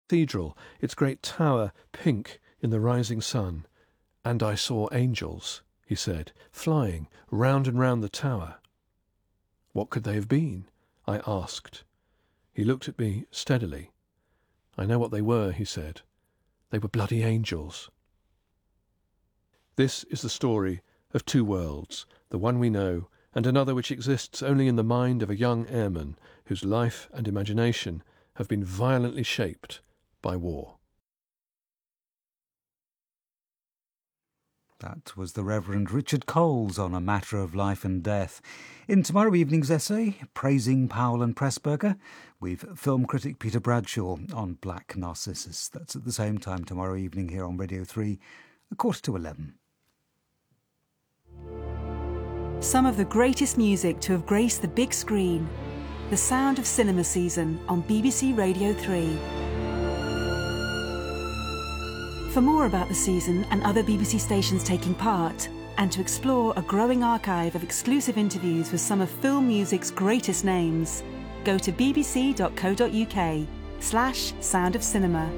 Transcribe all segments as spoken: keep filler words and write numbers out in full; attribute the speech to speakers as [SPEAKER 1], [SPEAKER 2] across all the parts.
[SPEAKER 1] cathedral, its great tower pink in the rising sun. And I saw angels, he said, flying round and round the tower. What could they have been? I asked. He looked at me steadily. I know what they were, he said. They were bloody angels. This is the story of two worlds, the one we know, and another which exists only in the mind of a young airman whose life and imagination have been violently shaped by war.
[SPEAKER 2] That was the Reverend Richard Coles on A Matter of Life and Death. In tomorrow evening's essay, praising Powell and Pressburger, we've film critic Peter Bradshaw on Black Narcissus. That's at the same time tomorrow evening here on Radio three, a quarter to eleven.
[SPEAKER 3] Some of the greatest music to have graced the big screen. The Sound of Cinema season on B B C Radio three. For more about the season and other B B C stations taking part, and to explore a growing archive of exclusive interviews with some of film music's greatest names, go to bbc.co.uk slash Sound of Cinema.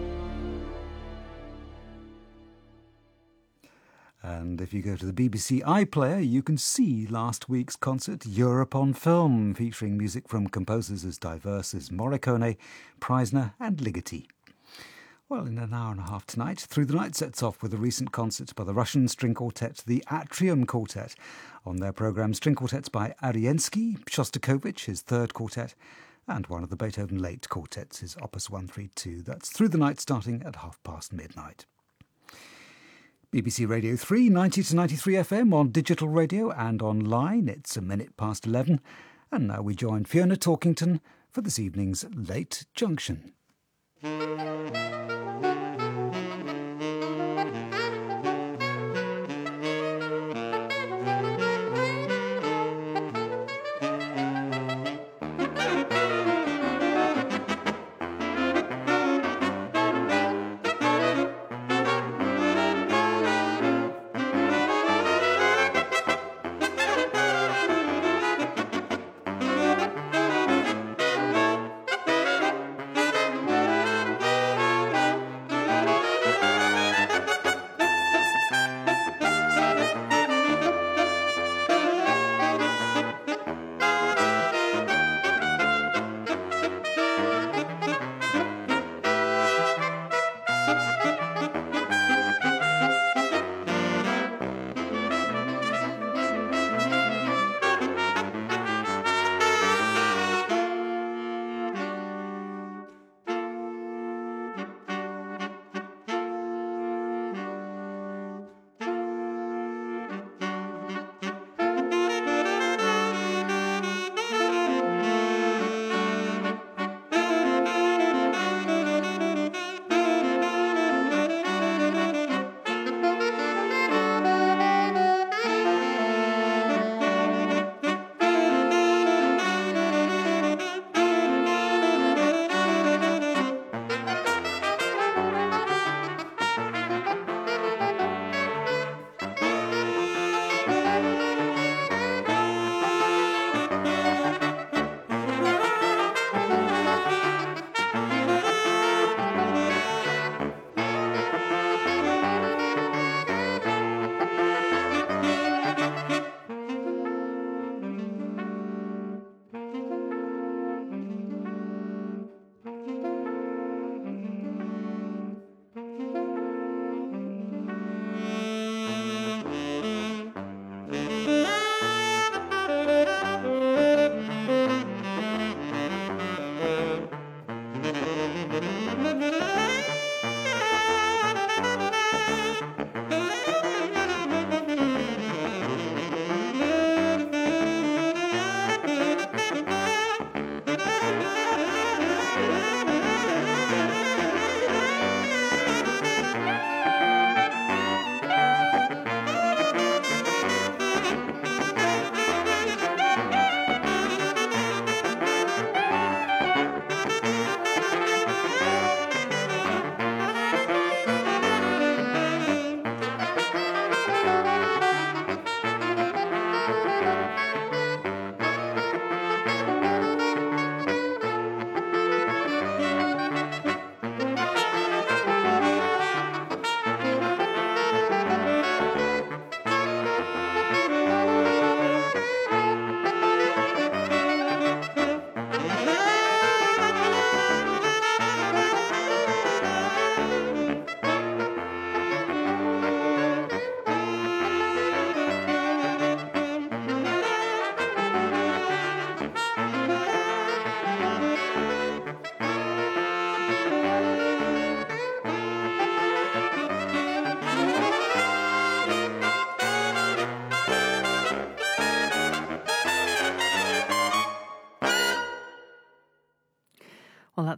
[SPEAKER 2] And if you go to the B B C iPlayer, you can see last week's concert, Europe on Film, featuring music from composers as diverse as Morricone, Preisner and Ligeti. Well, in an hour and a half tonight, Through the Night sets off with a recent concert by the Russian string quartet, the Atrium Quartet. On their programme, string quartets by Ariensky, Shostakovich, his third quartet, and one of the Beethoven late quartets, his Opus one thirty-two. That's Through the Night starting at half past midnight. B B C Radio three, ninety to ninety-three F M on digital radio and online. It's a minute past eleven. And now we join Fiona Talkington for this evening's Late Junction.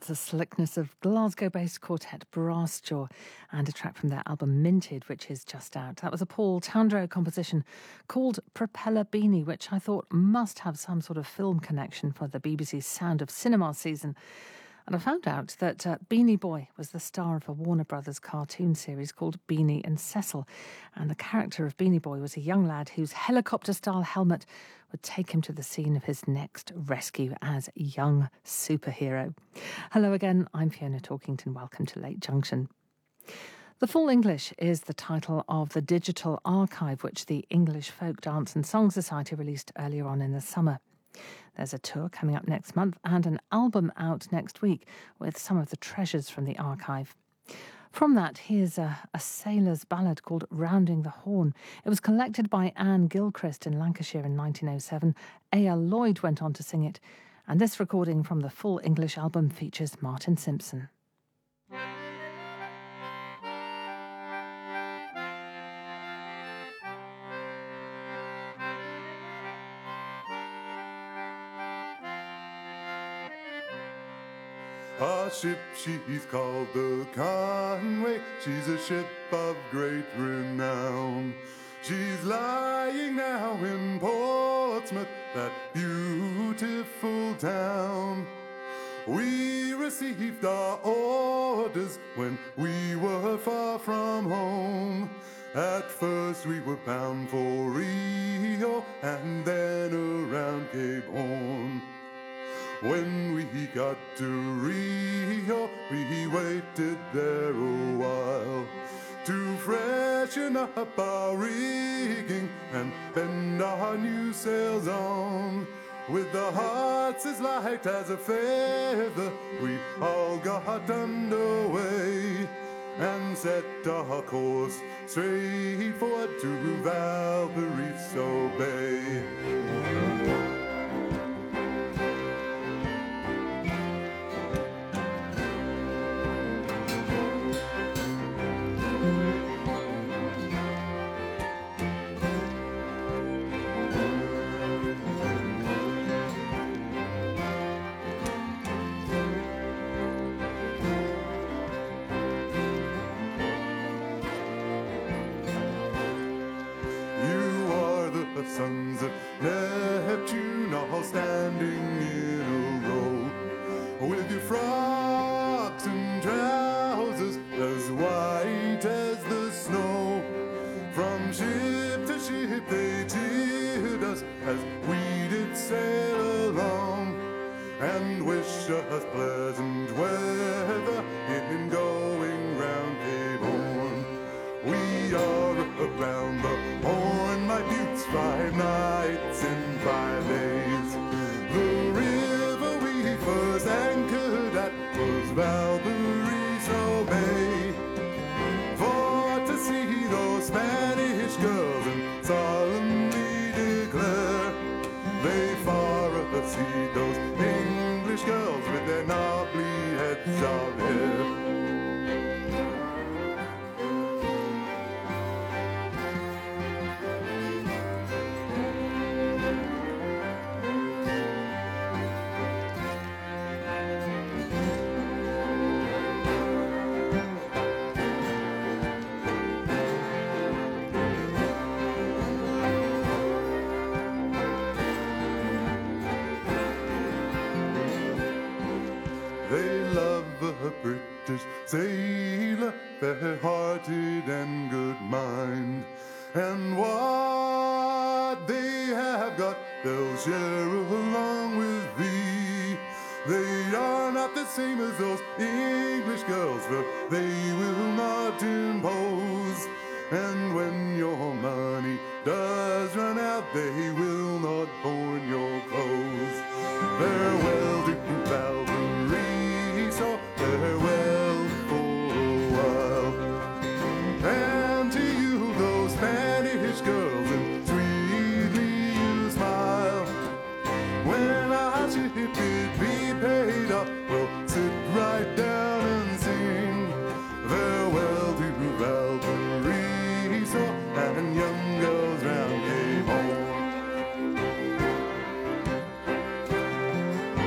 [SPEAKER 4] That's the slickness of Glasgow-based quartet Brassjaw and a track from their album Minted, which is just out. That was a Paul Towndrow composition called Propeller Beanie, which I thought must have some sort of film connection for the B B C's Sound of Cinema season. And I found out that uh, Beanie Boy was the star of a Warner Brothers cartoon series called Beanie and Cecil. And the character of Beanie Boy was a young lad whose helicopter-style helmet would take him to the scene of his next rescue as a young superhero. Hello again, I'm Fiona Talkington. Welcome to Late Junction. The Full English is the title of the digital archive which the English Folk Dance and Song Society released earlier on in the summer. There's a tour coming up next month and an album out next week with some of the treasures from the archive. From that, here's a, a sailor's ballad called Rounding the Horn. It was collected by Anne Gilchrist in Lancashire in nineteen oh seven. A L Lloyd went on to sing it, and this recording from the Full English album features Martin Simpson.
[SPEAKER 5] A ship she's called the Conway, she's a ship of great renown. She's lying now in Portsmouth, that beautiful town. We received our orders when we were far from home. At first we were bound for Rio and then around Cape Horn. When we got to Rio, we waited there a while to freshen up our rigging and bend our new sails on. With the hearts as light as a feather, we all got underway and set our course straight forward to Valparaiso Bay. Sons of Neptune all standing in a row, with your frocks and trousers as white as the snow. From ship to ship they cheered us as we did sail along, and wish us pleasant weather in going round Cape Horn. We are around the Horn, my buttes, five nights and five days. The river we first anchored at was Valparaiso Bay, for to see those Spanish girls and solemnly declare they far exceed those English girls with their knobbly heads of hair. British sailor, fair-hearted and good mind, and what they have got they'll share along with thee. They are not the same as those English girls, for they will not impose, and when your money does run out they will not pawn your clothes. Farewell to Valparaiso, farewell for a while, and to you those Spanish girls, and sweetly you smile. When our ship it be paid up, we'll sit right down and sing farewell to Valparaiso and young girls round Cape Horn.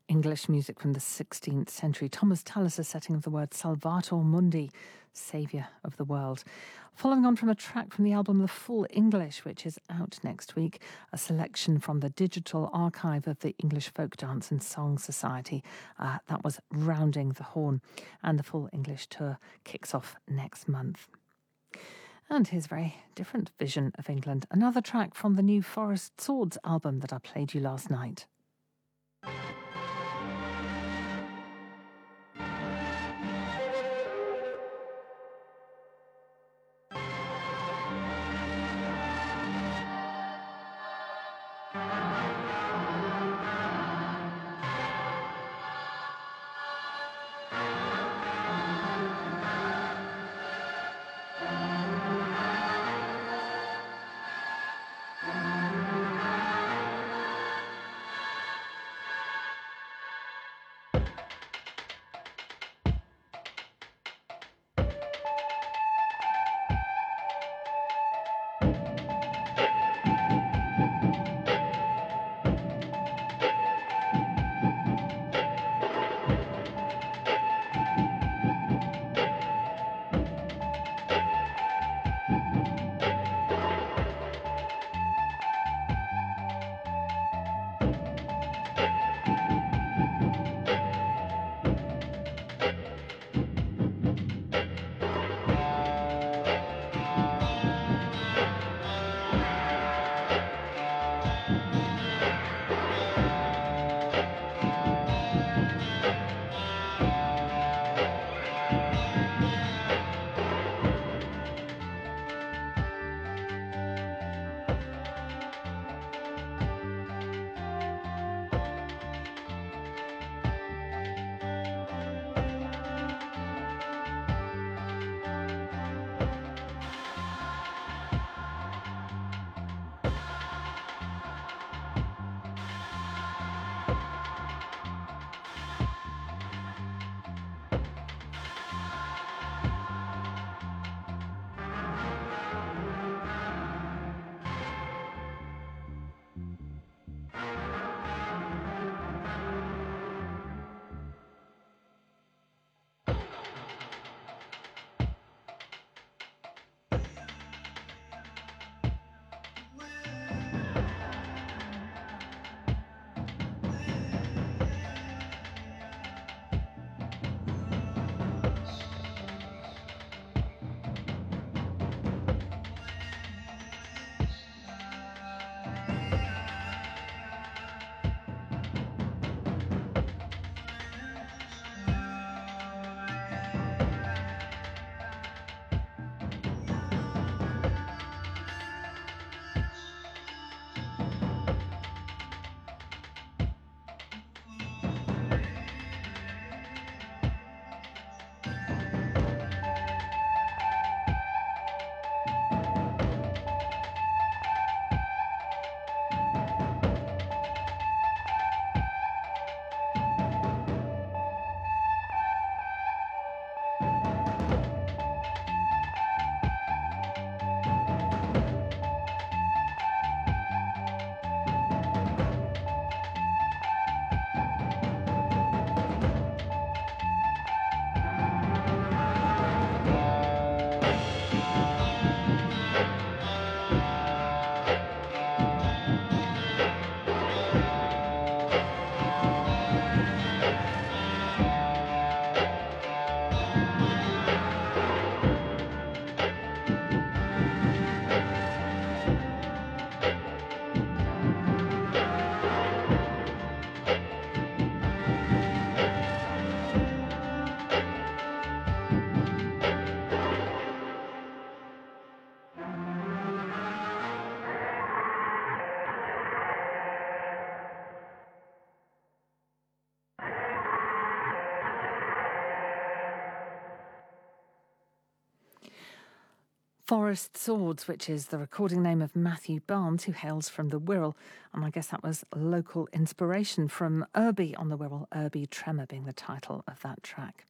[SPEAKER 4] English music from the sixteenth century. Thomas Tallis' setting of the word Salvator Mundi, saviour of the world. Following on from a track from the album The Full English, which is out next week, a selection from the digital archive of the English Folk Dance and Song Society. Uh, that was Rounding the Horn. And the Full English tour kicks off next month. And his very different vision of England. Another track from the new Forest Swords album that I played you last night. Forest Swords, which is the recording name of Matthew Barnes, who hails from the Wirral, and I guess that was local inspiration from Irby on the Wirral, Irby Tremor being the title of that track.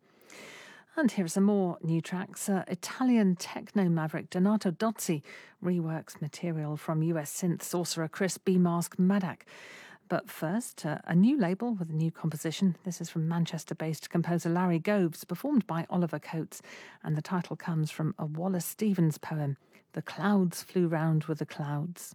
[SPEAKER 4] And here are some more new tracks. Uh, Italian techno maverick Donato Dozzi reworks material from U S synth sorcerer Chris B. Mask Maddock. But first, uh, a new label with a new composition. This is from Manchester-based composer Larry Goves, performed by Oliver Coates, and the title comes from a Wallace Stevens poem, The Clouds Flew Round with the Clouds.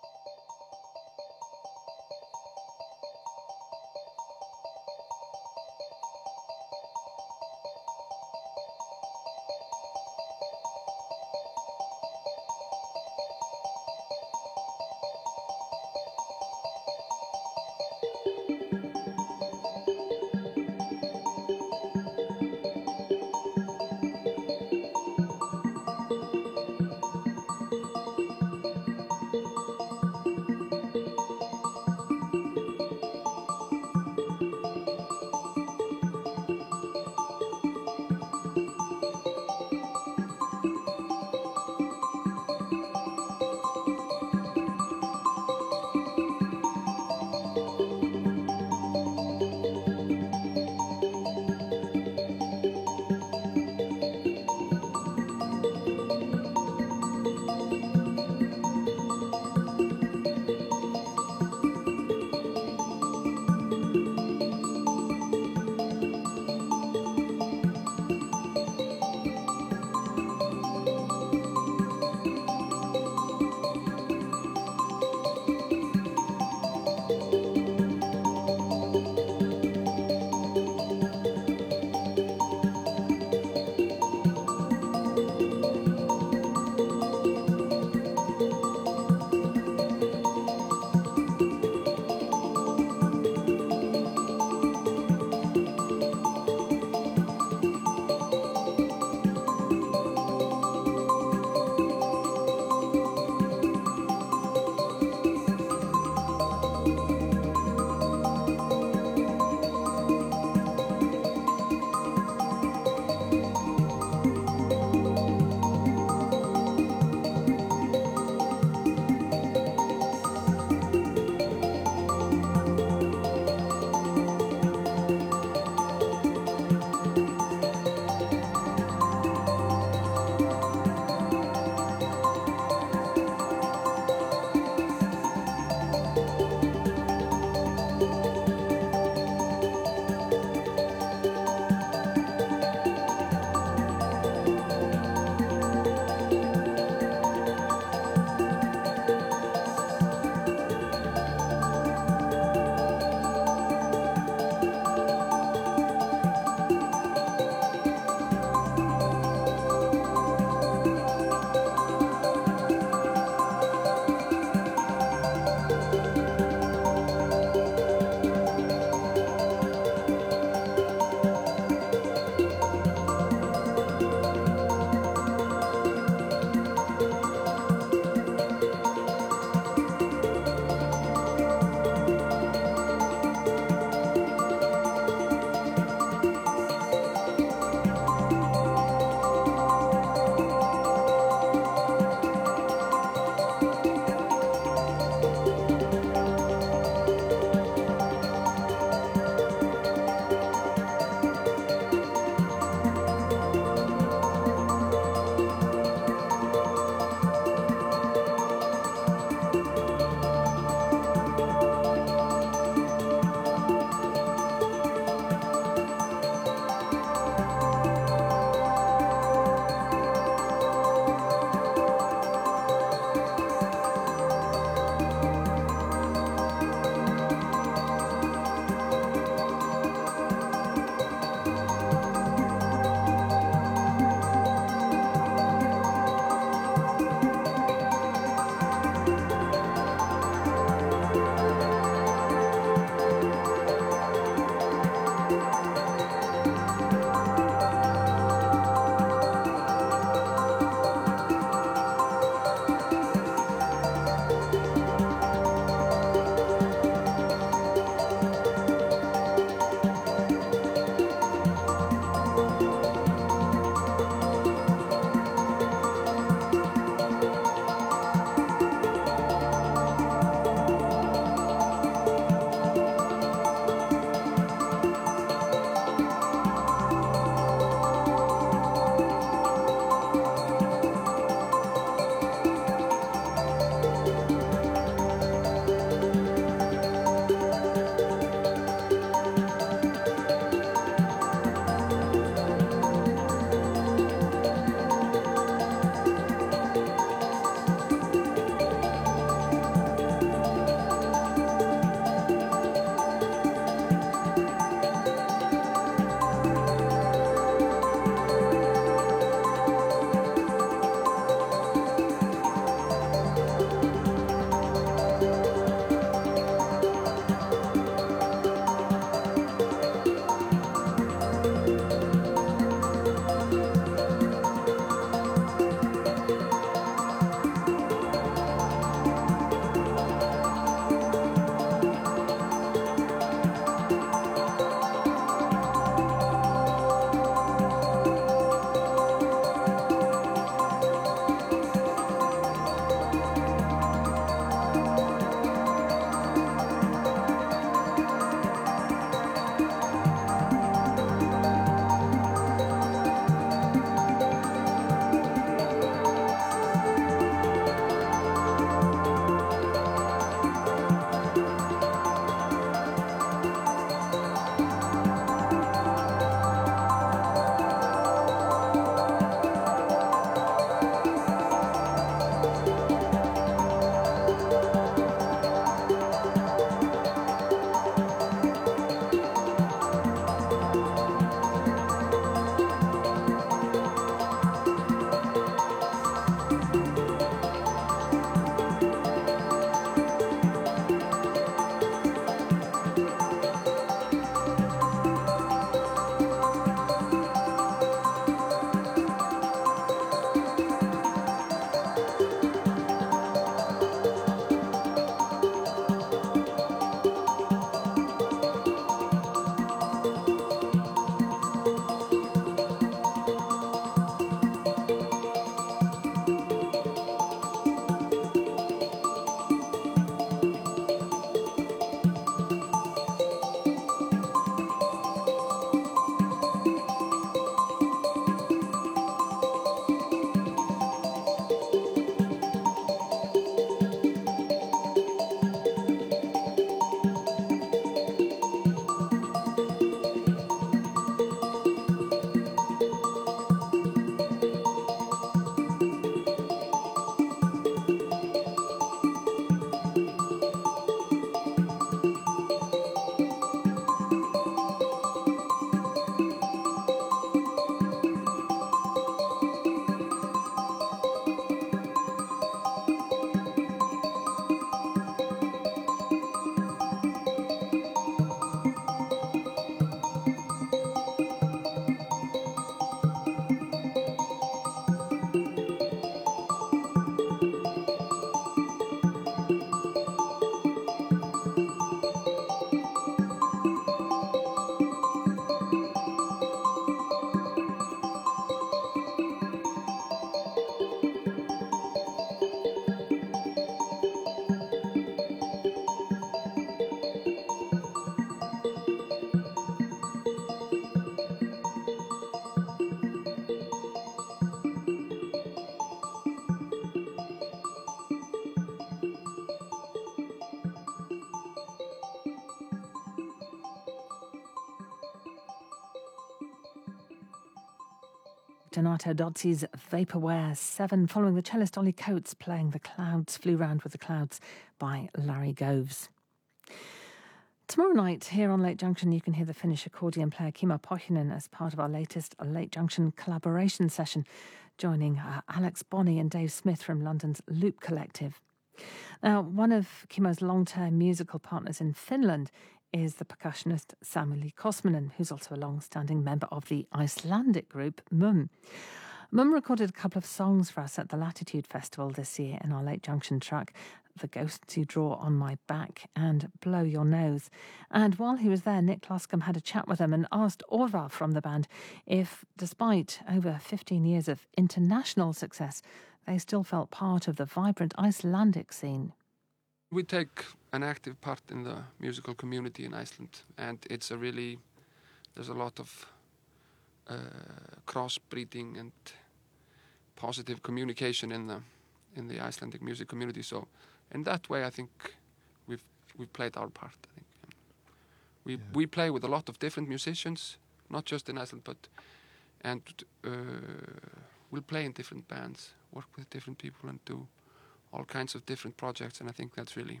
[SPEAKER 4] Donato Dozzi's Vaporware seven, following the cellist Ollie Coates playing The Clouds Flew Round with the Clouds by Larry Goves. Tomorrow night, here on Late Junction, you can hear the Finnish accordion player Kimmo Pohjonen as part of our latest Late Junction collaboration session, joining uh, Alex Bonney and Dave Smith from London's Loop Collective. Now, one of Kimmo's long-term musical partners in Finland is the percussionist Samuli Kosminen, who's also a long-standing member of the Icelandic group Mum. Mum recorded a couple of songs for us at the Latitude Festival this year in our Late Junction track, The Ghosts You Draw on My Back and Blow Your Nose. And while he was there, Nick Luscombe had a chat with them and asked Orvar from the band if, despite over fifteen years of international success, they still felt part of the vibrant Icelandic scene.
[SPEAKER 6] We take an active part in the musical community in Iceland, and it's a really, there's a lot of uh, crossbreeding and positive communication in the in the Icelandic music community. So in that way, I think we've we've played our part. I think we yeah. we play with a lot of different musicians, not just in Iceland, but and uh, we'll play in different bands, work with different people, and do all kinds of different projects. And I think that's really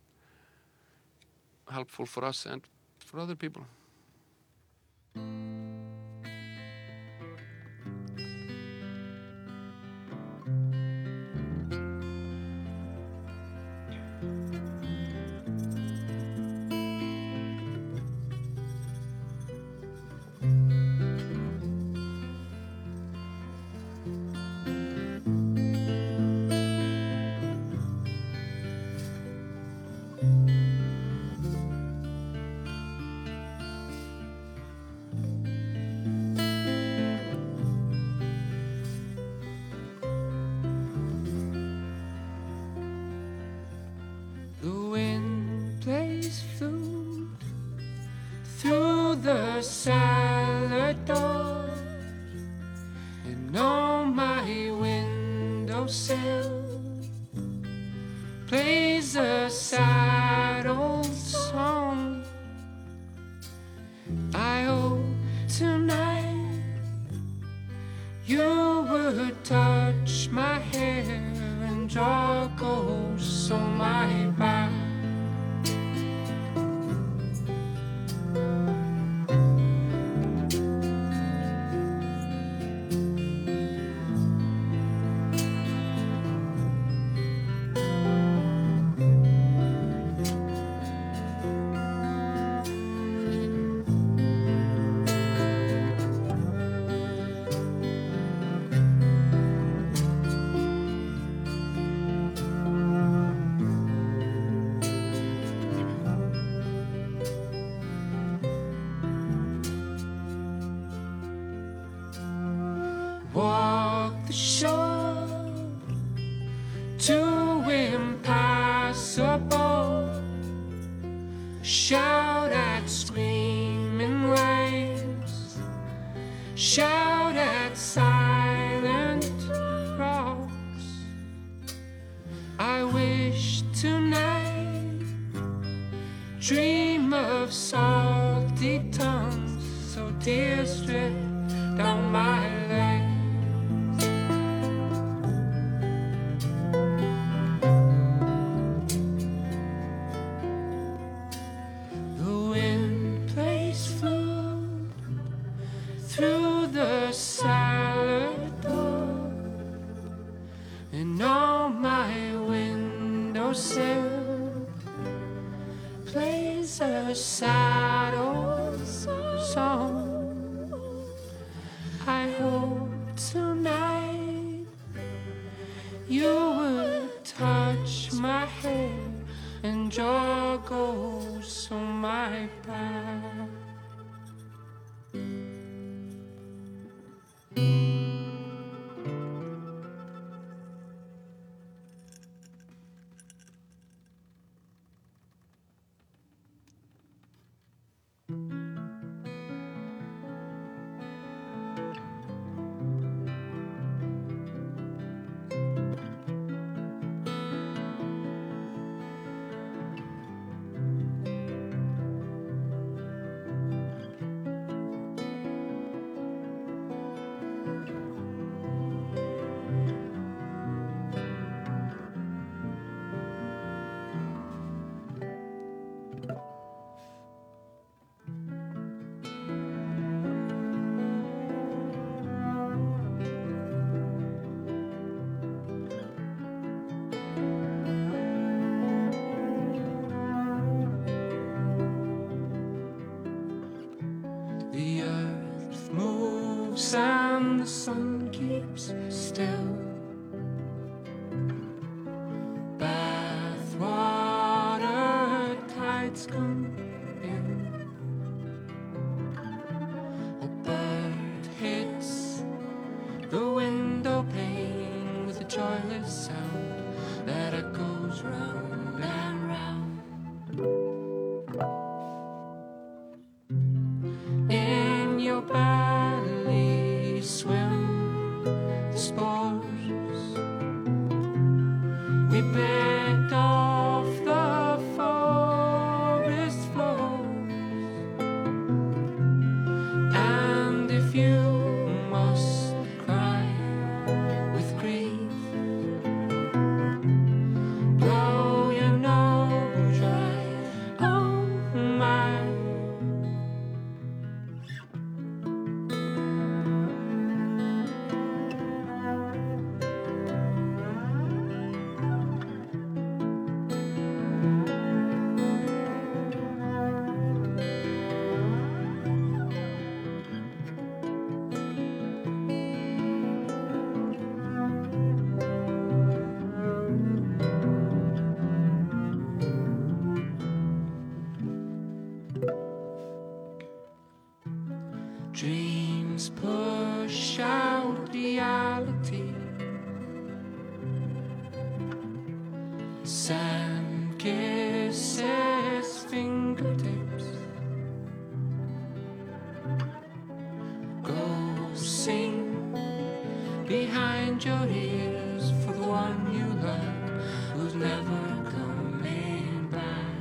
[SPEAKER 6] helpful for us and for other people.
[SPEAKER 7] nights and the sun keeps still. Bathwater tides come in. A bird hits the window pane with a joyless sound that echoes round and round. In your belly swim the spores. We begged off the forest floors. And if you must cry with grief, blow your nose dry. Oh my. Dreams push out reality. Sand kisses fingertips. Go sing behind your ears for the one you love who's never coming back.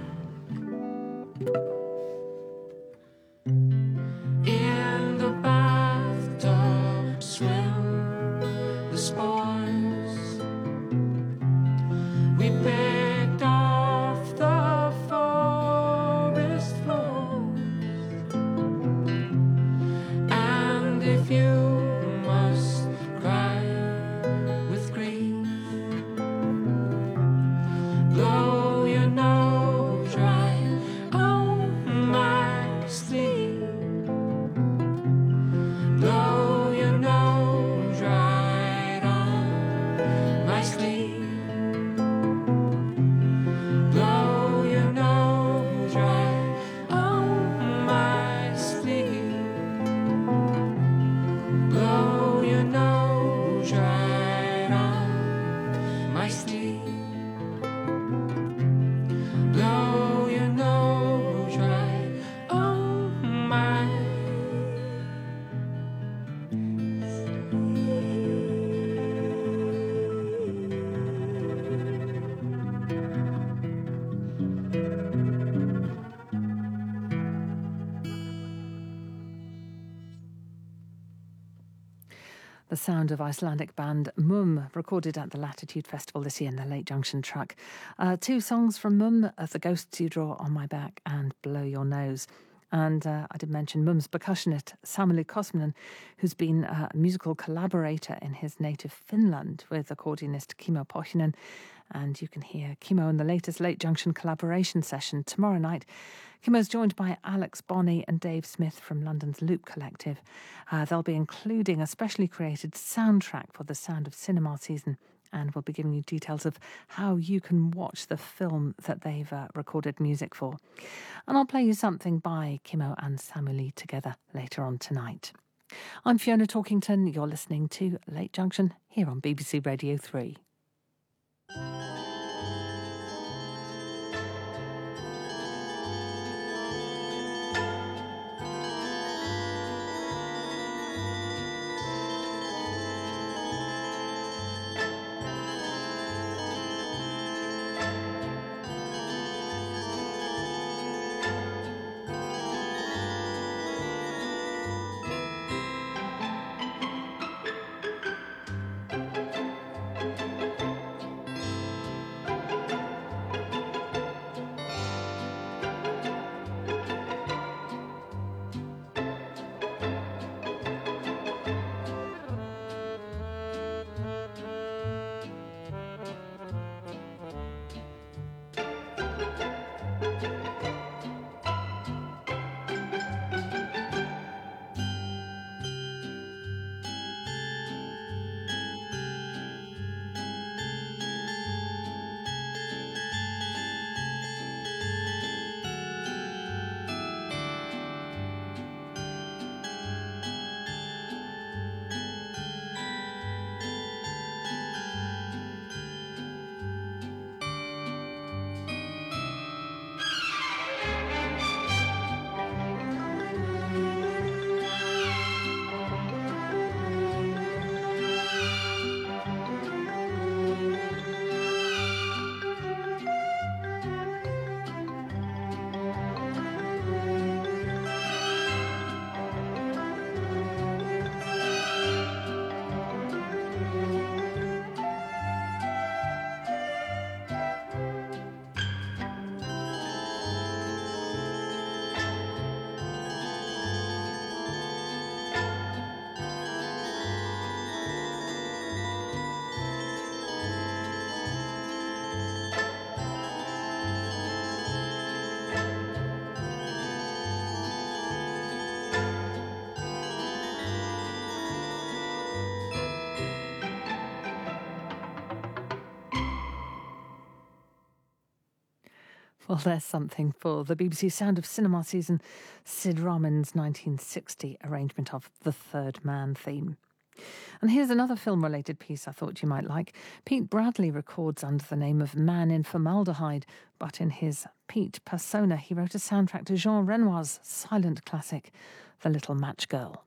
[SPEAKER 7] In the bathtub swim the spores. We begged off the forest floors. And if you must cry with grief, blow your nose dry on my sleeve. Blow your nose right on my sleeve. Blow your nose right on my sleeve. Blow your nose right on my sleeve. Blow your nose right on my
[SPEAKER 4] The sound of Icelandic band Mum, recorded at the Latitude Festival this year in the Lake Junction truck. Uh, two songs from Mum, uh, The Ghosts You Draw on My Back and Blow Your Nose. And uh, I did mention Mum's percussionist, Samuli Kosmanen, who's been a musical collaborator in his native Finland with accordionist Kimmo Pohjonen. And you can hear Kimmo in the latest Late Junction collaboration session tomorrow night. Kimmo's joined by Alex Bonney and Dave Smith from London's Loop Collective. Uh, they'll be including a specially created soundtrack for the Sound of Cinema season, and we'll be giving you details of how you can watch the film that they've uh, recorded music for. And I'll play you something by Kimmo and Samuli together later on tonight. I'm Fiona Talkington. You're listening to Late Junction here on B B C Radio three.
[SPEAKER 7] Thank
[SPEAKER 4] Well, there's something for the B B C Sound of Cinema season, Sid Ramon's nineteen sixty arrangement of the Third Man theme. And here's another film-related piece I thought you might like. Pete Bradley records under the name of Man in Formaldehyde, but in his Pete persona, he wrote a soundtrack to Jean Renoir's silent classic, The Little Match Girl.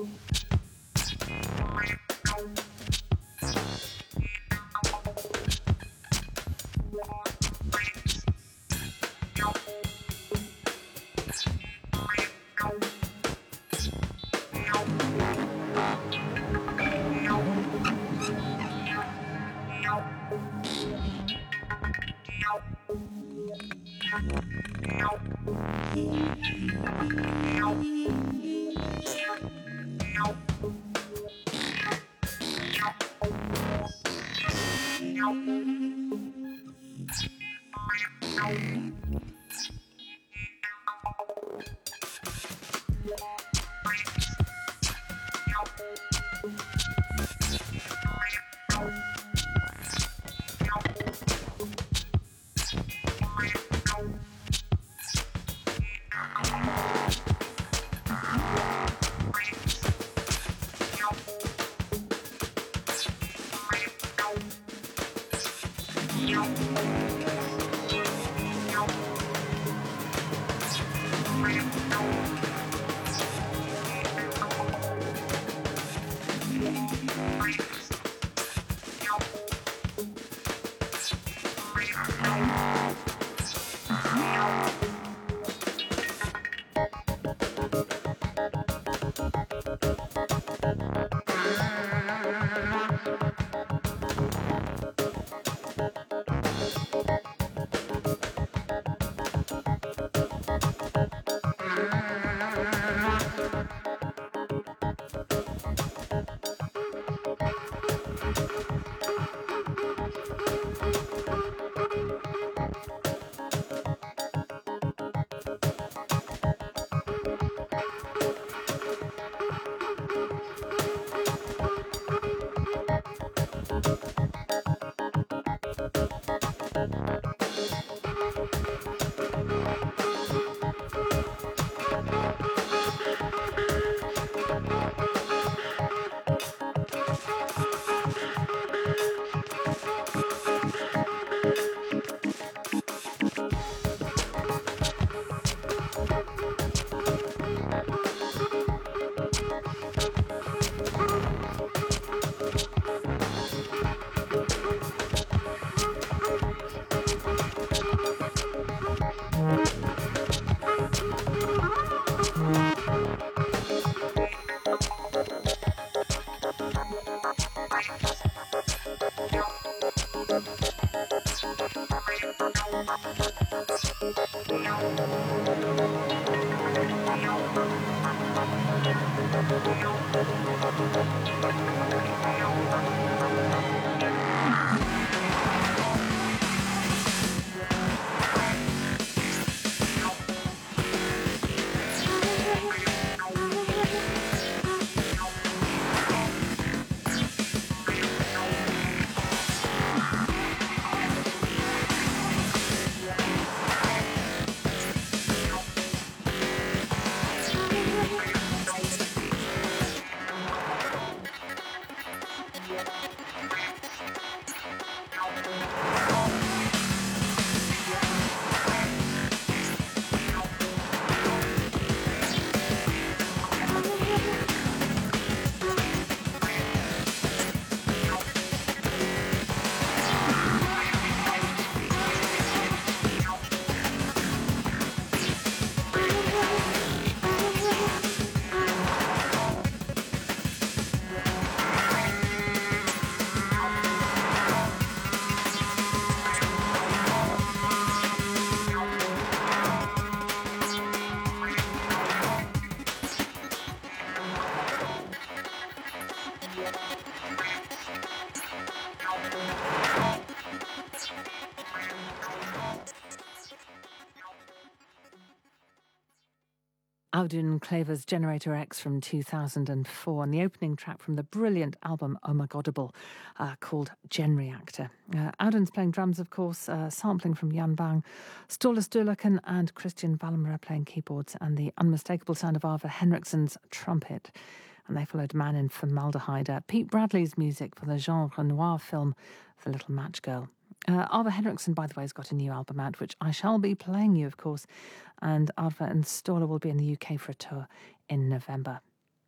[SPEAKER 4] Audun Klever's Generator X from two thousand four, and the opening track from the brilliant album Oh My Godable, uh, called Gen Reactor. Uh, Audun's playing drums, of course, uh, sampling from Jan Bang, Ståle Sturlaken and Christian Wallenberg playing keyboards, and the unmistakable sound of Arve Henriksen's trumpet. And they followed Man in Formaldehyde, uh, Pete Bradley's music for the Jean Renoir film The Little Match Girl. Uh, Arve Henriksen, by the way, has got a new album out, which I shall be playing you, of course, and Arve and Ståle will be in the U K for a tour in November.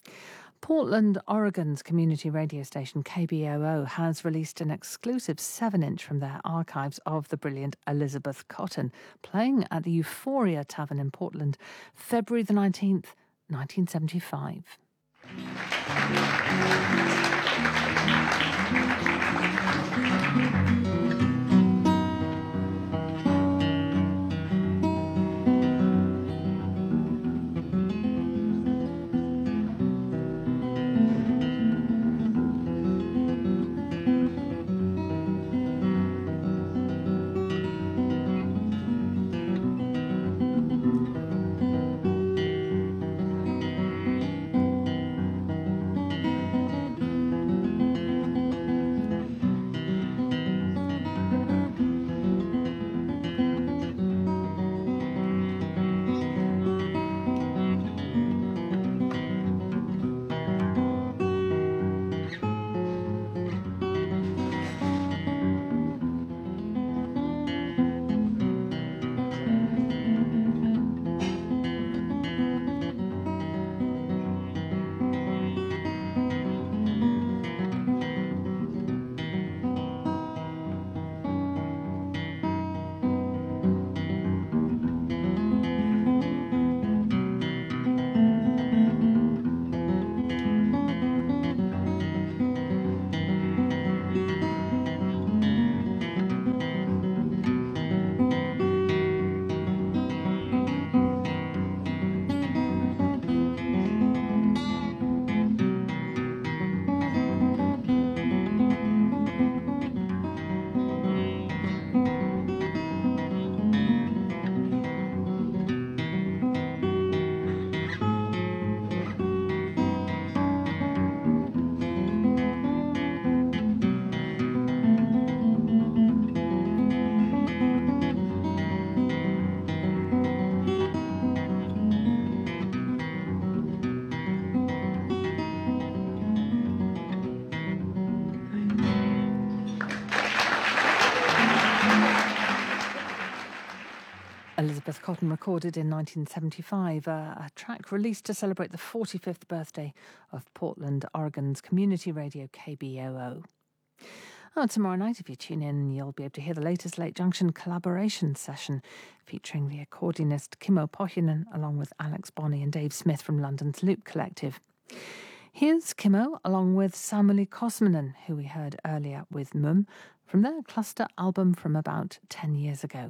[SPEAKER 4] Portland, Oregon's community radio station K B O O has released an exclusive seven inch from their archives of the brilliant Elizabeth Cotten, playing at the Euphoria Tavern in Portland, February the nineteenth, nineteen seventy-five. Elizabeth Cotten recorded in nineteen seventy-five, uh, a track released to celebrate the forty-fifth birthday of Portland, Oregon's community radio K B O O. Oh, tomorrow night, if you tune in, you'll be able to hear the latest Late Junction collaboration session featuring the accordionist Kimmo Pohjonen along with Alex Bonney and Dave Smith from London's Loop Collective. Here's Kimmo along with Samuli Kosmanen, who we heard earlier with Mum, from their cluster album from about ten years ago.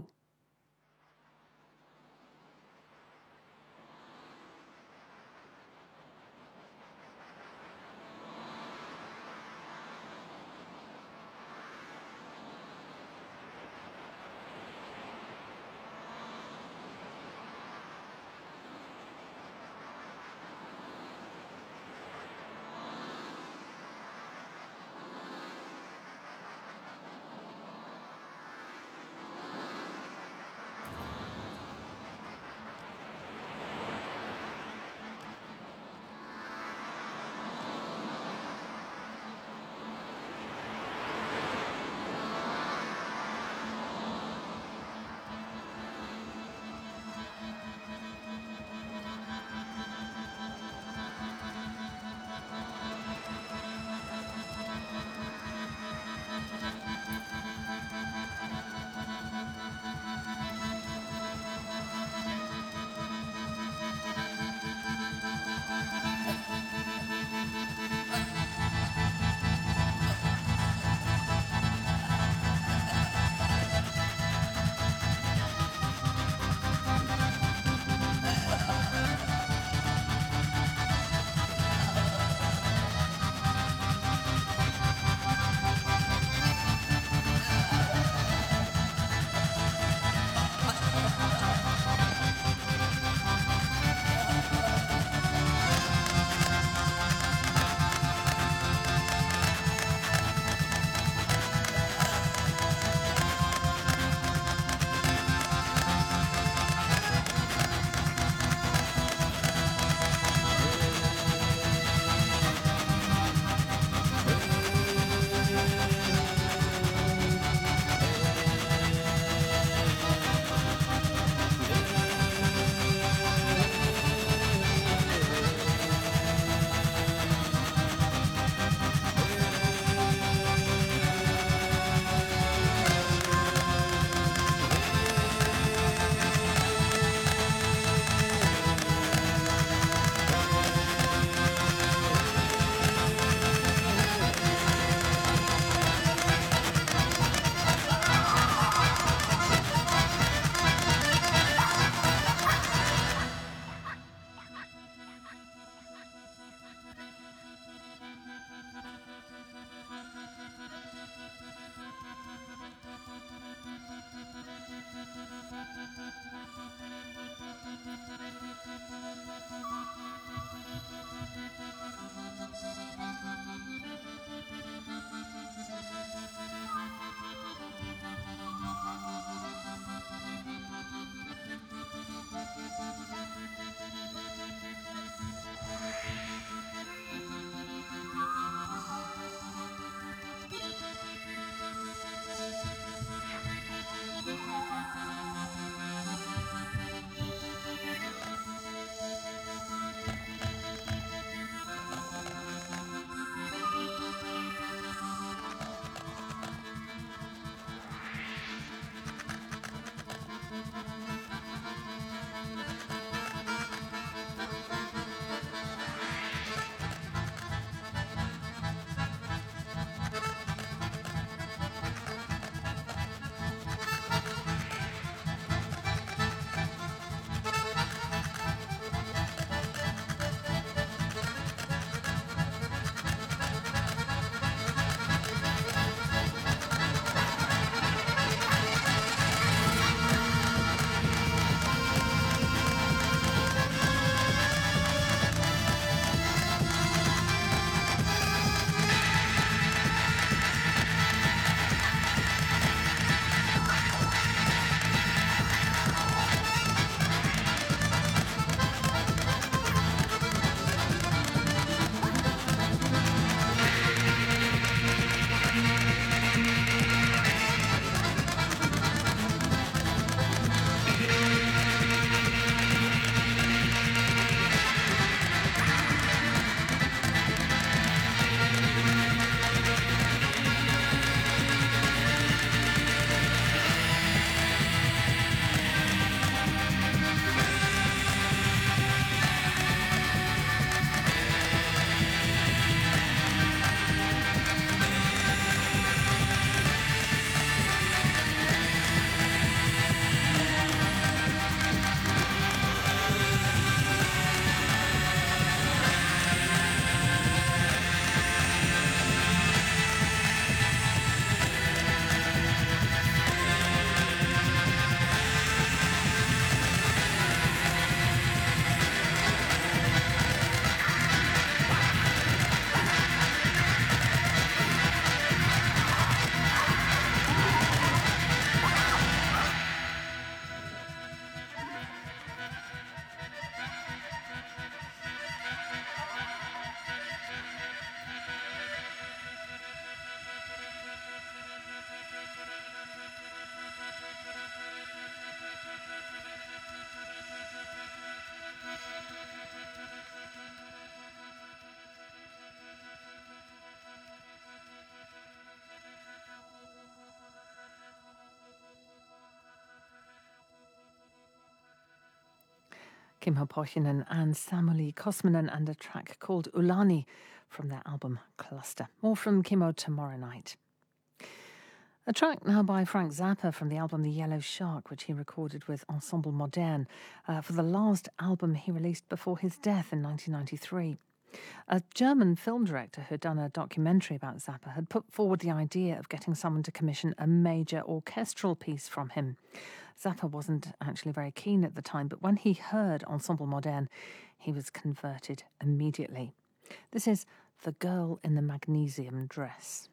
[SPEAKER 4] Kimmo Pohjonen and Samuli Kosmanen, and a track called Ulani from their album Cluster. More from Kimmo tomorrow night. A track now by Frank Zappa from the album The Yellow Shark, which he recorded with Ensemble Moderne uh, for the last album he released before his death in nineteen ninety-three. A German film director who had done a documentary about Zappa had put forward the idea of getting someone to commission a major orchestral piece from him. Zappa wasn't actually very keen at the time, but when he heard Ensemble Moderne, he was converted immediately. This is The Girl in the Magnesium Dress.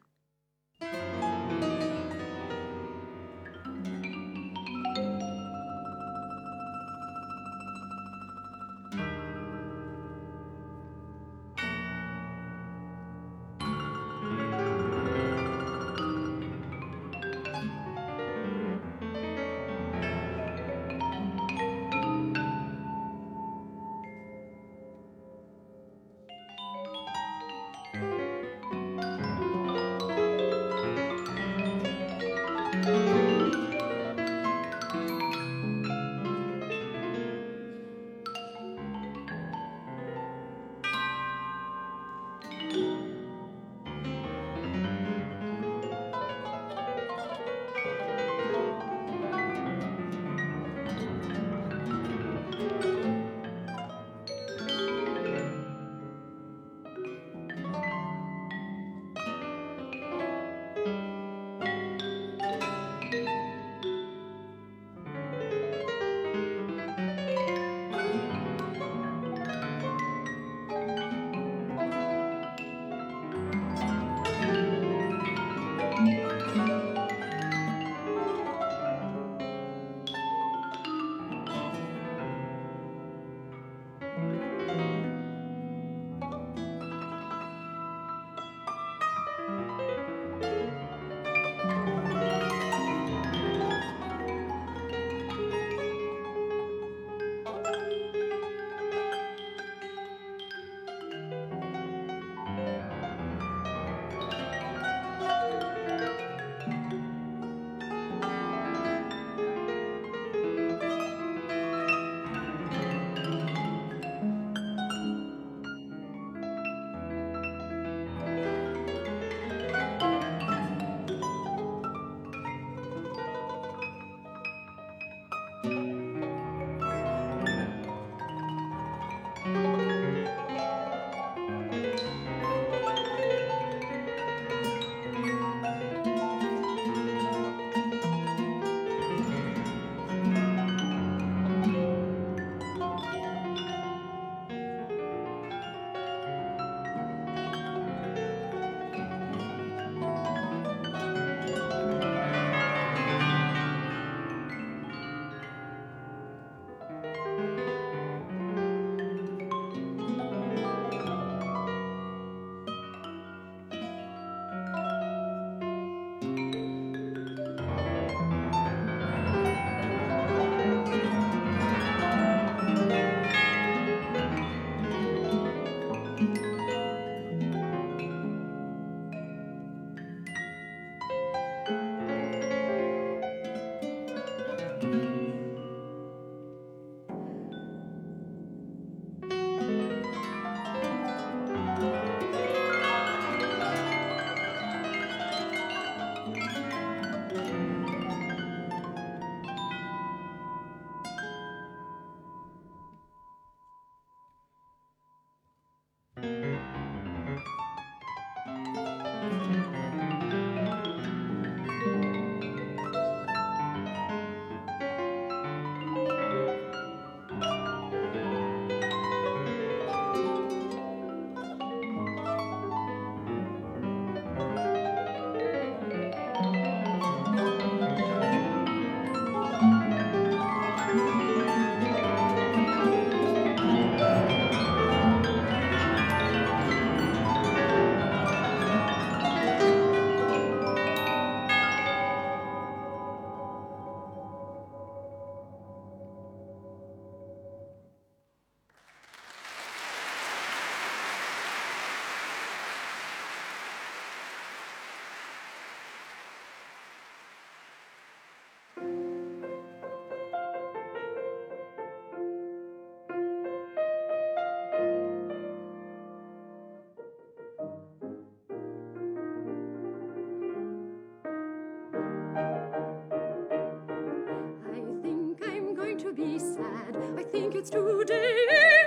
[SPEAKER 8] be sad. I think it's today.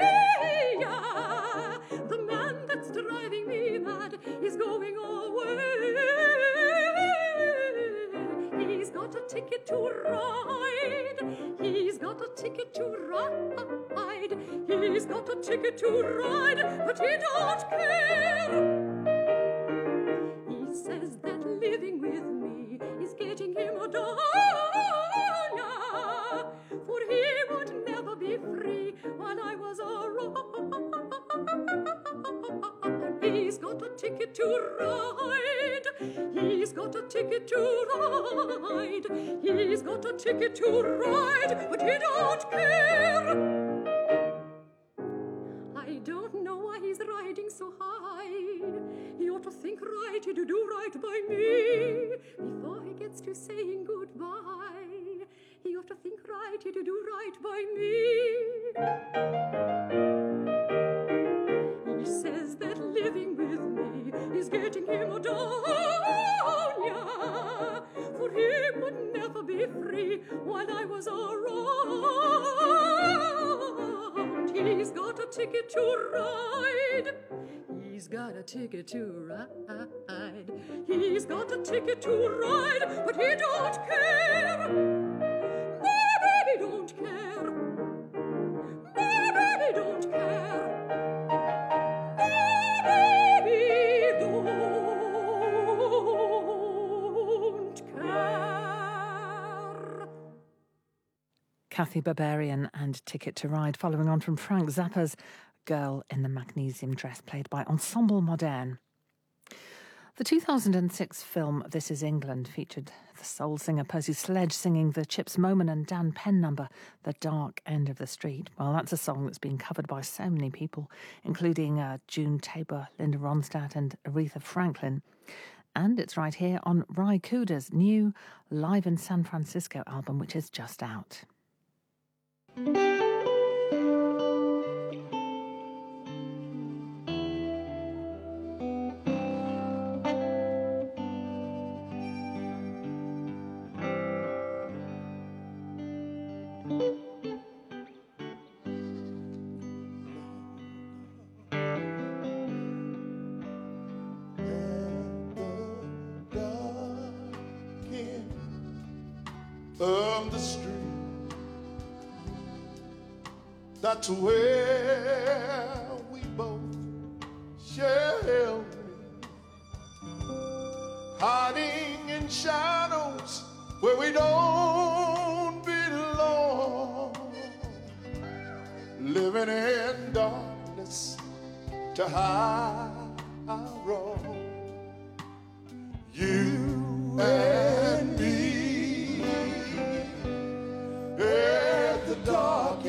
[SPEAKER 8] Yeah. The man that's driving me mad is going away. He's got a ticket to ride. He's got a ticket to ride. He's got a ticket to ride, but he don't care. He says that living with me is getting him down, for he would never be free while I was around. He's got a ticket to ride. He's got a ticket to ride. He's got a ticket to ride, but he don't care. I don't know why he's riding so high. He ought to think right, to do right by me before he gets to saying goodbye. He ought to think right, to do right by me. He says that living with me is getting him down, yeah, for he would never be free while I was around. He's got a ticket to ride. He's got a ticket to ride. He's got a ticket to ride, but he don't care. My baby don't care. My baby don't care. My baby don't care.
[SPEAKER 4] Kathy Barbarian and Ticket to Ride, following on from Frank Zappa's Girl in the Magnesium Dress, played by Ensemble Moderne. The two thousand six film This Is England featured the soul singer Percy Sledge singing the Chips Moman and Dan Penn number, The Dark End of the Street. Well, that's a song that's been covered by so many people, including uh, June Tabor, Linda Ronstadt and Aretha Franklin. And it's right here on Ry Cooder's new Live in San Francisco album, which is just out.
[SPEAKER 9] Of the street, that's where we both shall be, hiding in shadows where we don't belong, living in darkness to hide our wrong. You and me at the dark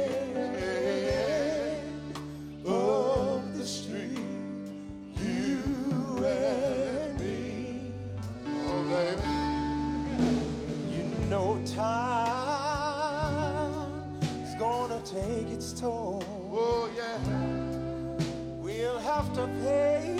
[SPEAKER 9] end of the street, you and me. Oh, baby,
[SPEAKER 10] you know time is gonna take its toll.
[SPEAKER 9] Oh, yeah.
[SPEAKER 10] We'll have to pay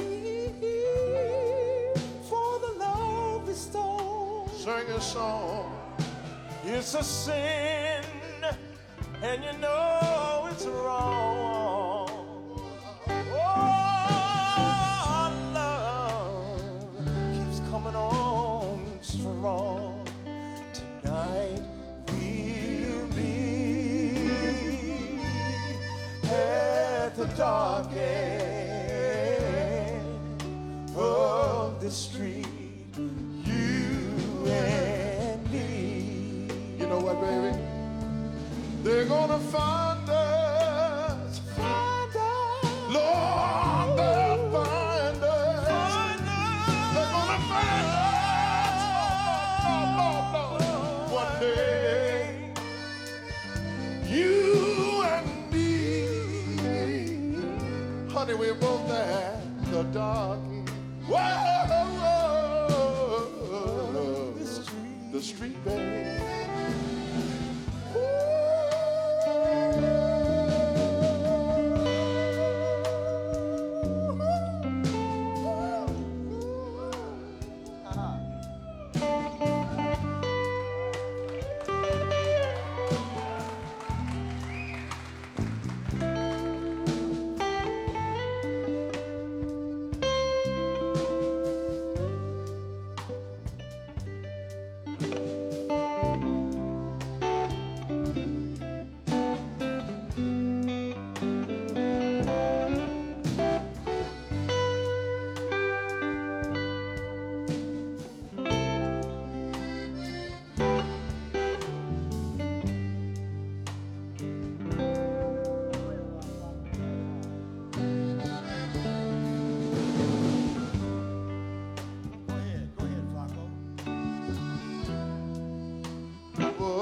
[SPEAKER 10] for the love we stole.
[SPEAKER 9] Sing a song.
[SPEAKER 10] It's a sin, and you know it's wrong. Oh, our love keeps coming on strong. Tonight we'll be at the dark end of the street, you and me.
[SPEAKER 9] You know what, baby? They're gonna find us.
[SPEAKER 10] Find us.
[SPEAKER 9] Lord, they'll find us.
[SPEAKER 10] Find us.
[SPEAKER 9] They're gonna find us. Oh, Lord, Lord, Lord. One day, you and me, honey, we're both at the dark end. Whoa, the street, the street, baby.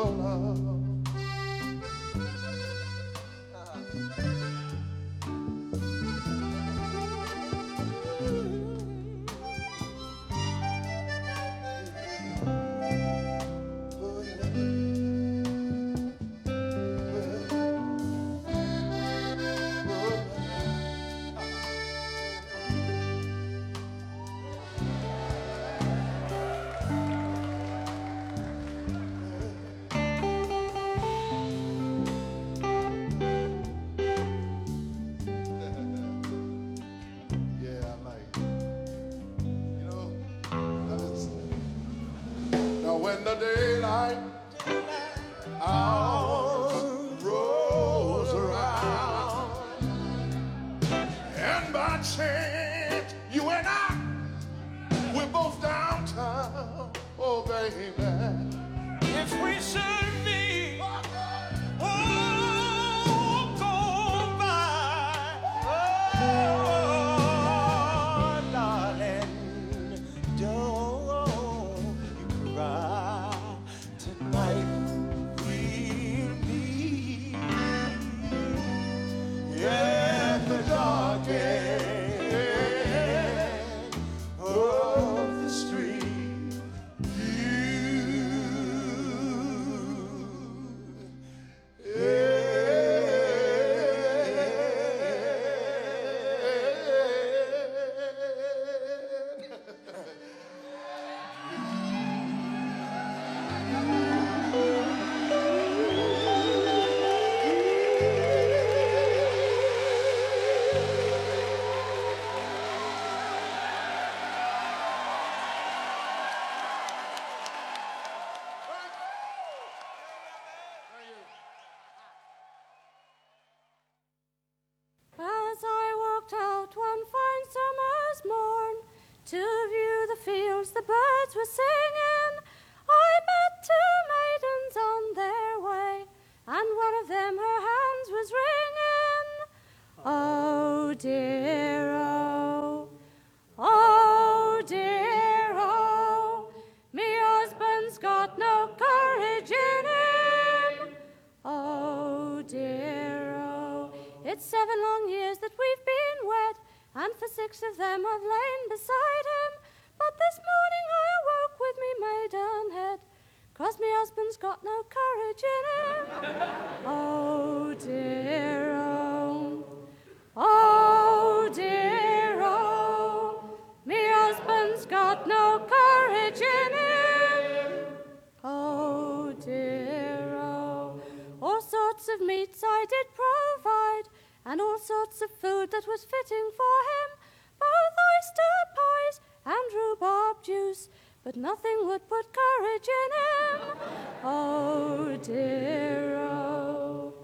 [SPEAKER 10] your love. When the daylight hours rolls around, and by chance you and I, we're both downtown, oh baby, if we should be oh, go by, oh darling, don't you cry. Tonight we'll meet at the dark end of the street.
[SPEAKER 11] As I walked out one fine summer's morn to view the fields the birds were singing, I met two maidens on their way, and one of them her hands was wringing. Oh dear, oh, oh dear, oh, me husband's got no courage in him. Oh dear, oh, it's seven long years that we've been wed, and for six of them I've lain beside him. But this morning I awoke with me maidenhead, 'cause me husband's got no courage in him. Oh dear, oh, oh dear, oh, me husband's got no courage in him. Oh dear, oh, all sorts of meats I did provide, and all sorts of food that was fitting for him, both oyster pies and rhubarb juice, but nothing would put courage in him. Oh dear, oh,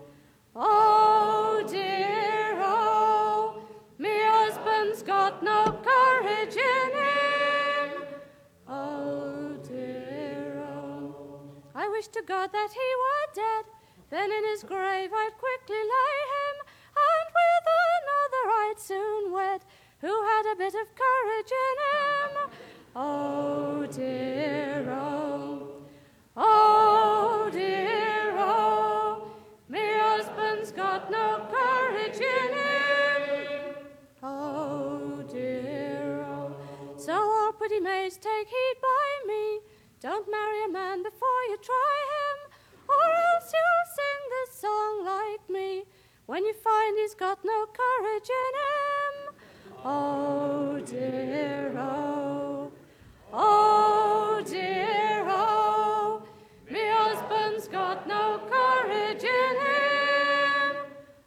[SPEAKER 11] oh dear, oh, me husband's got no courage in him. Oh dear, oh, I wish to God that he were dead, then in his grave I'd quickly lay him, and with another I'd soon wed, who had a bit of courage in him. Oh dear, oh, oh dear, oh, me husband's got no courage in him. Oh dear, oh, so all pretty maids take heed by me, don't marry a man before you try him, or else you'll sing this song like me when you find he's got no courage in him. Oh dear, oh, oh dear, oh, me husband's got no courage in him.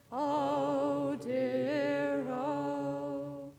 [SPEAKER 11] Oh dear, oh.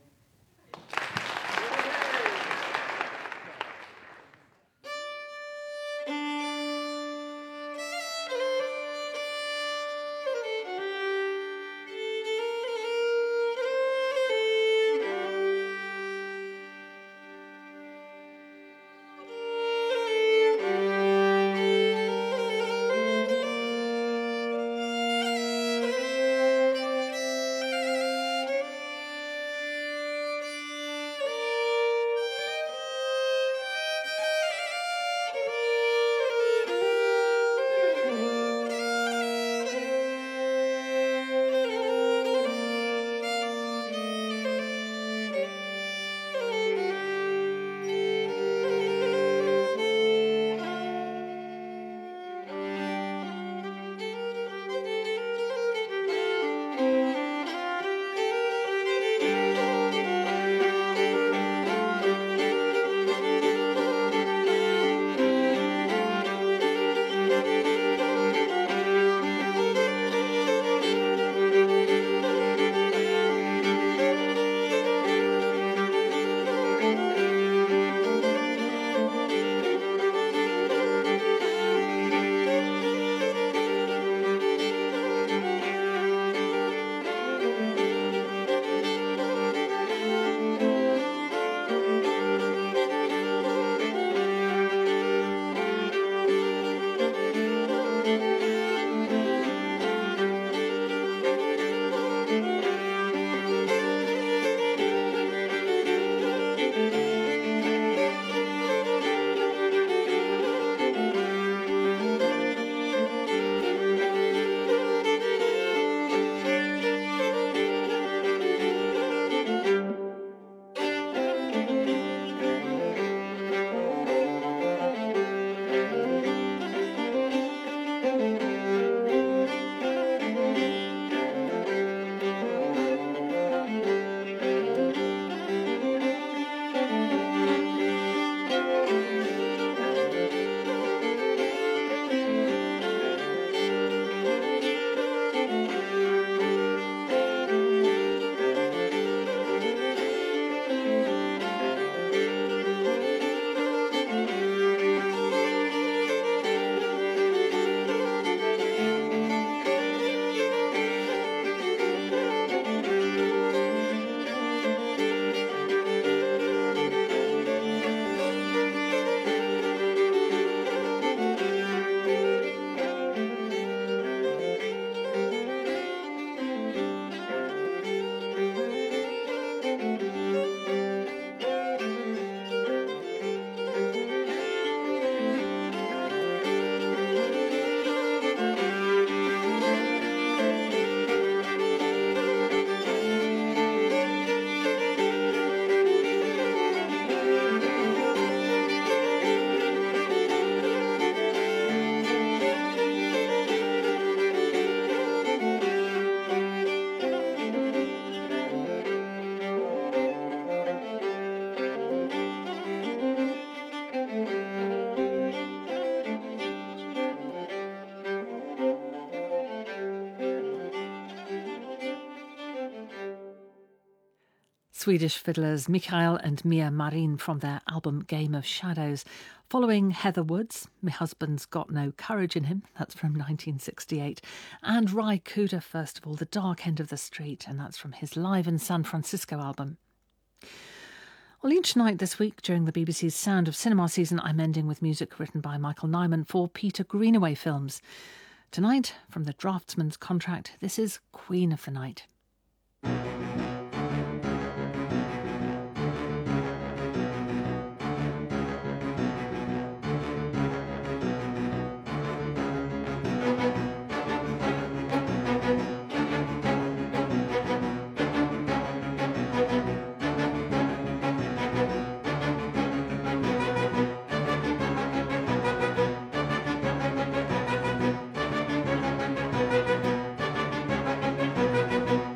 [SPEAKER 4] Swedish fiddlers Mikael and Mia Marin from their album Game of Shadows. Following Heather Woods, My Husband's Got No Courage in Him, that's from nineteen sixty-eight. And Ry Cooder, first of all, The Dark End of the Street, and that's from his Live in San Francisco album. Well, each night this week during the B B C's Sound of Cinema season, I'm ending with music written by Michael Nyman for Peter Greenaway films. Tonight, from The Draftsman's Contract, this is Queen of the Night.
[SPEAKER 7] Thank you.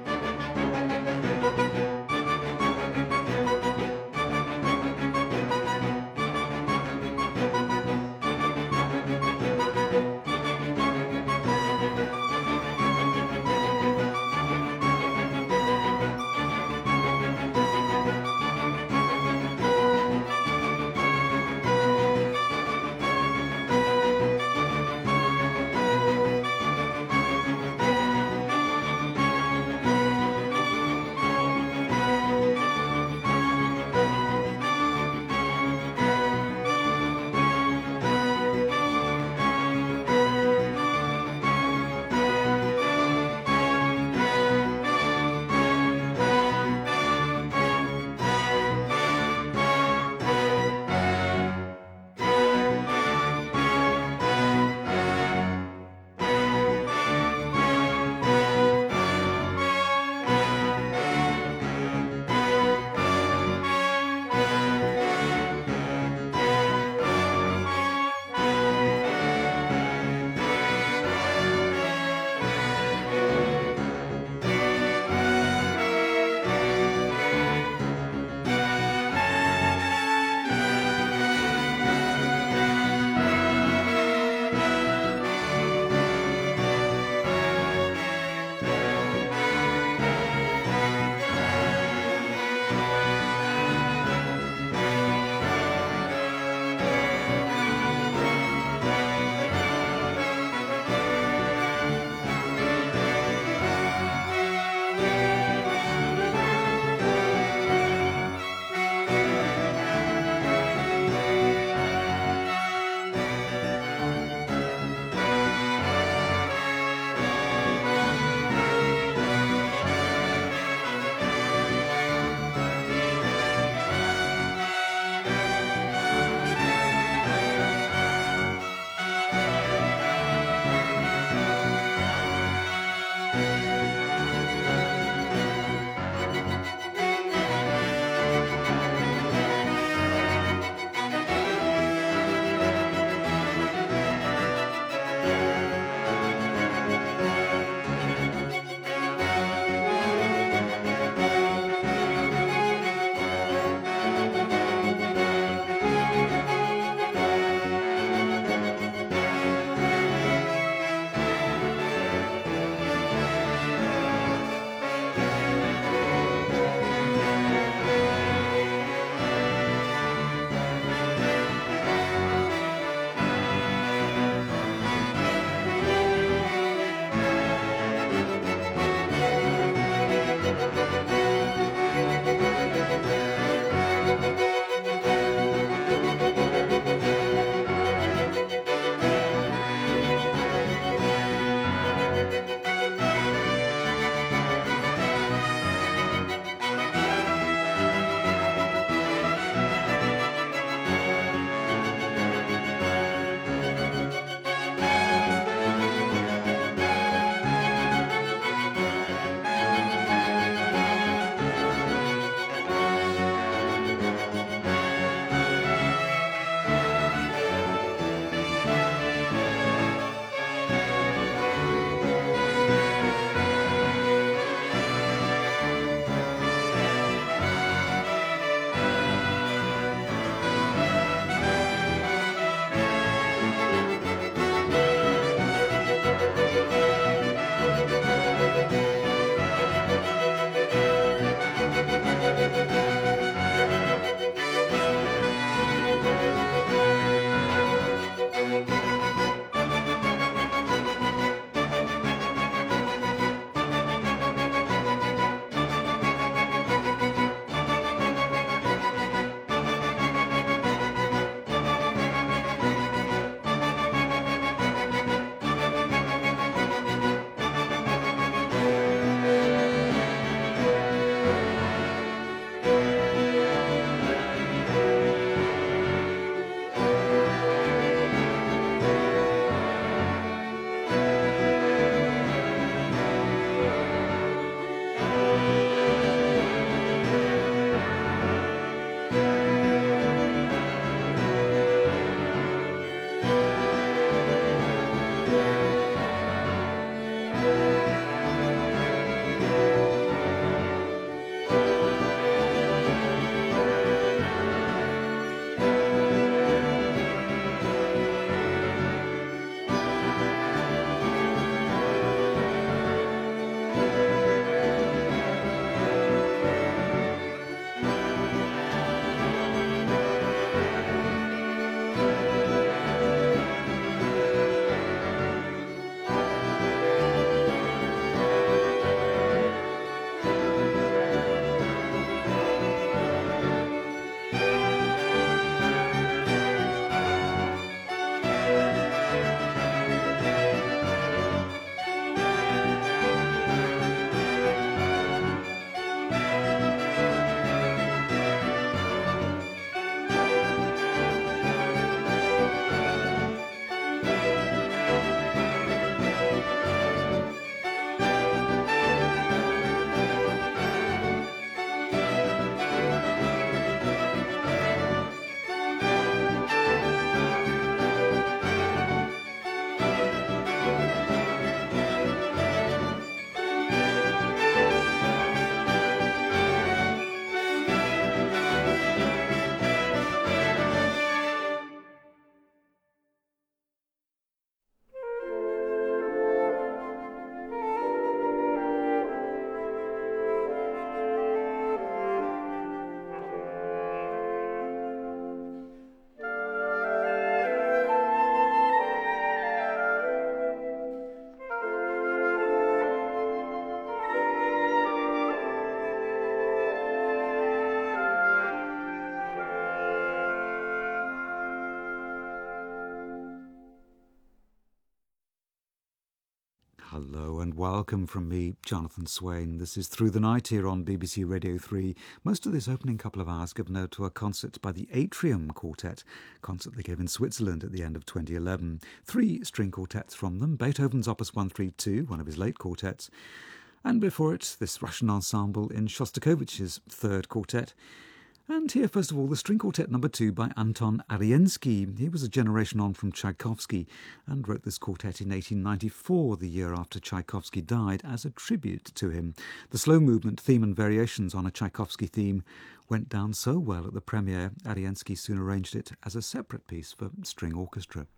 [SPEAKER 2] Hello and welcome from me, Jonathan Swain. This is Through the Night here on B B C Radio three. Most of this opening couple of hours given out to a concert by the Atrium Quartet, concert they gave in Switzerland at the end of twenty eleven. Three string quartets from them, Beethoven's Opus one thirty-two, one of his late quartets, and before it, this Russian ensemble in Shostakovich's third quartet. And here, first of all, the string quartet number two by Anton Ariensky. He was a generation on from Tchaikovsky and wrote this quartet in eighteen ninety-four, the year after Tchaikovsky died, as a tribute to him. The slow movement theme and variations on a Tchaikovsky theme went down so well at the premiere, Ariensky soon arranged it as a separate piece for string orchestra.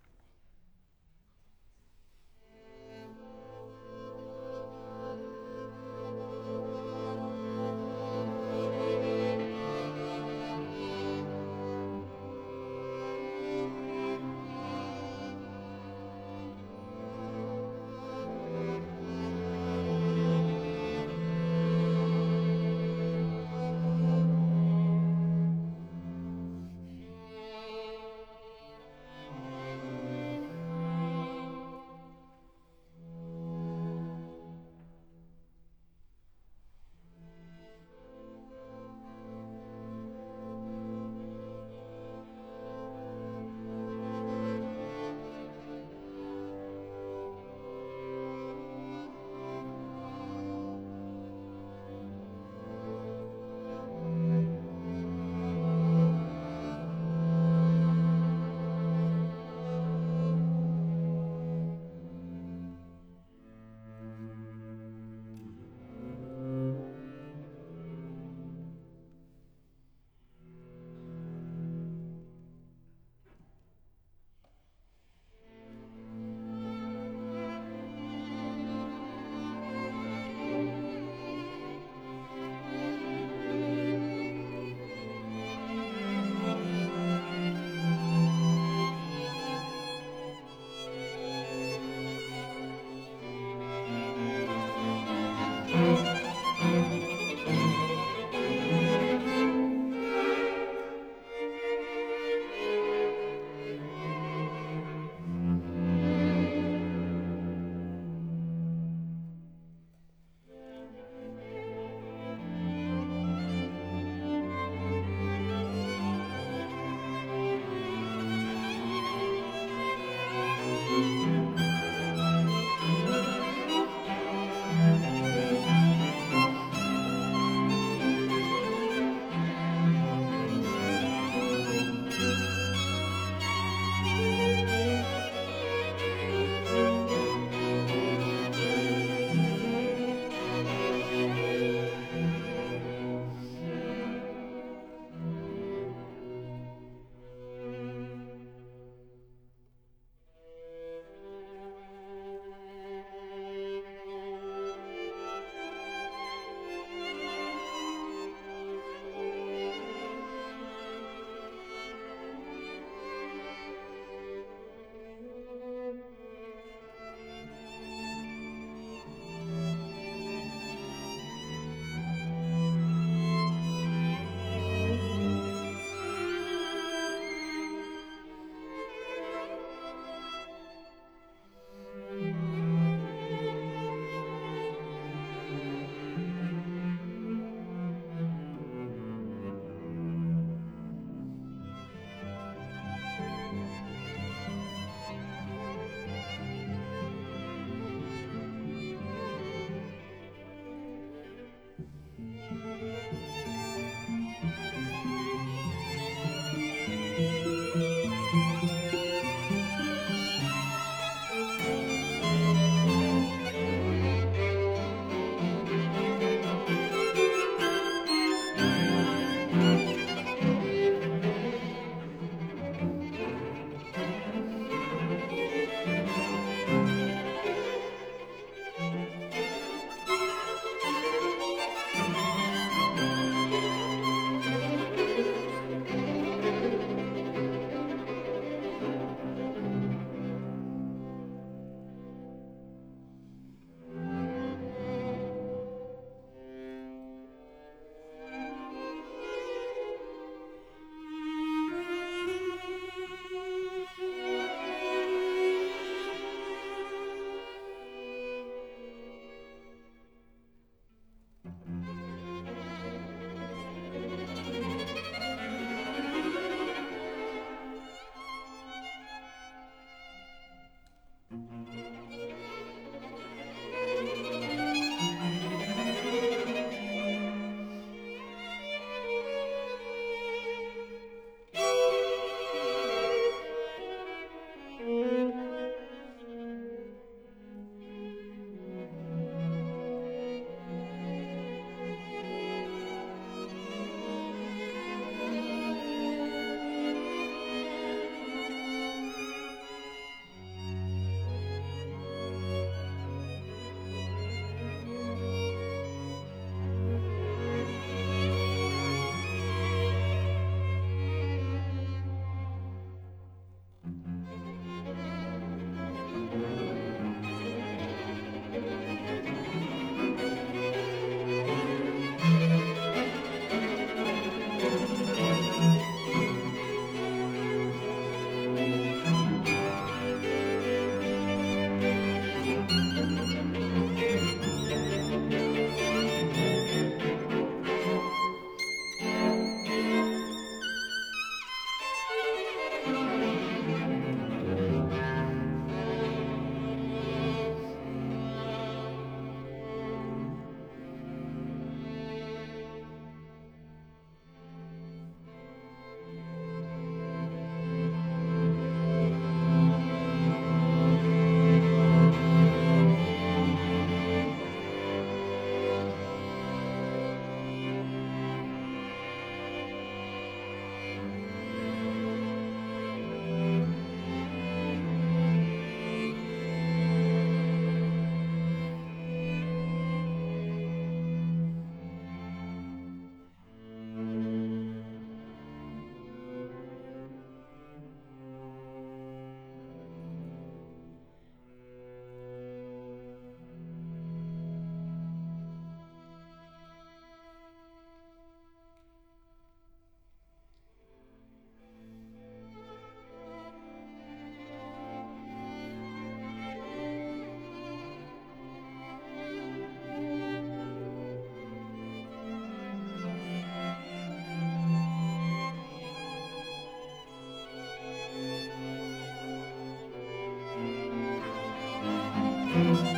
[SPEAKER 11] Thank you.